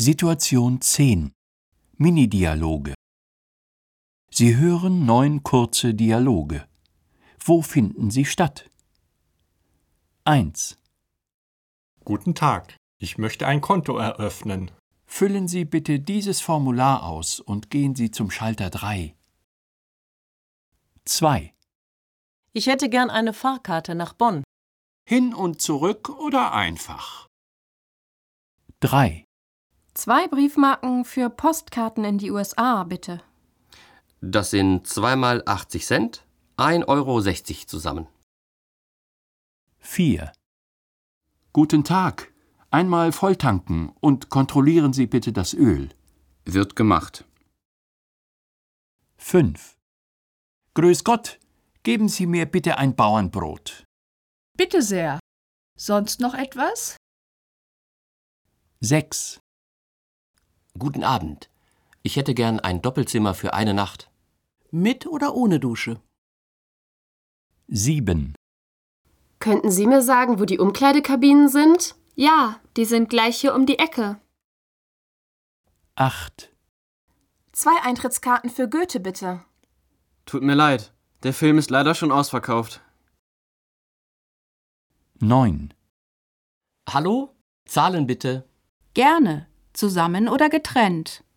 Situation 10. Mini-Dialoge. Sie hören 9 kurze Dialoge. Wo finden sie statt? 1. Guten Tag, ich möchte ein Konto eröffnen. Füllen Sie bitte dieses Formular aus und gehen Sie zum Schalter 3. 2. Ich hätte gern eine Fahrkarte nach Bonn. Hin und zurück oder einfach? 3. 2 Briefmarken für Postkarten in die USA, bitte. Das sind 2 mal 80 Cent, 1,60 € zusammen. 4. Guten Tag. Einmal volltanken und kontrollieren Sie bitte das Öl. Wird gemacht. 5. Grüß Gott. Geben Sie mir bitte ein Bauernbrot. Bitte sehr. Sonst noch etwas? 6. Guten Abend. Ich hätte gern ein Doppelzimmer für eine Nacht. Mit oder ohne Dusche? 7. Könnten Sie mir sagen, wo die Umkleidekabinen sind? Ja, die sind gleich hier um die Ecke. 8. 2 Eintrittskarten für Goethe, bitte. Tut mir leid, der Film ist leider schon ausverkauft. 9. Hallo? Zahlen bitte. Gerne. Zusammen oder getrennt?